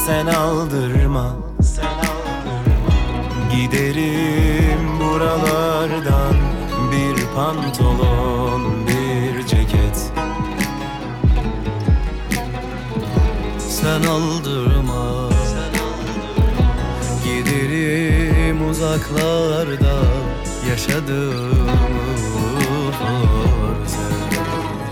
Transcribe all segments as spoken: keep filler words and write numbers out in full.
sen aldırma, sen aldırma. Giderim buralardan, bir pantolon, bir ceket. Sen aldırma, sen aldırma. Giderim uzaklarda, yaşadığım farz et.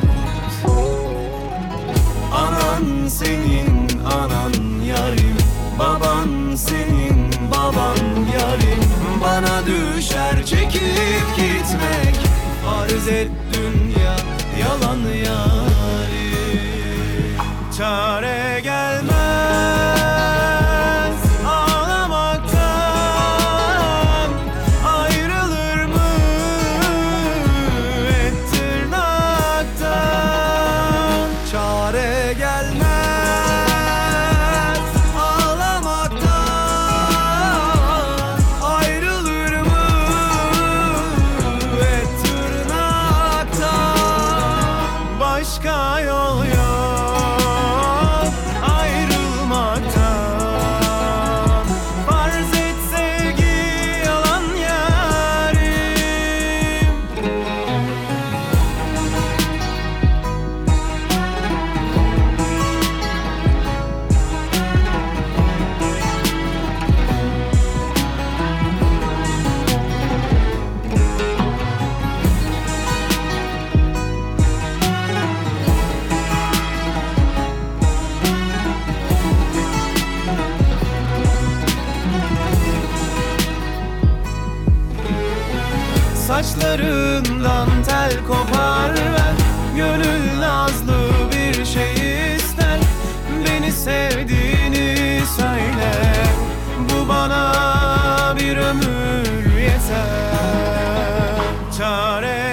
Anan senin anan yarim, baban senin baban yarim. Bana düşer çekip gitmek, farz et dünya yalan yarim. Çare gelmez ağlamaktan, ayrılır mı et tırnaktan. Çare gelmez ağlamaktan, ayrılır mı et tırnaktan. Başka yol yok Saçlarından tel kopar ver, gönül nazlı bir şey ister. Beni sevdiğini söyle, bu bana bir ömür yeter. Çare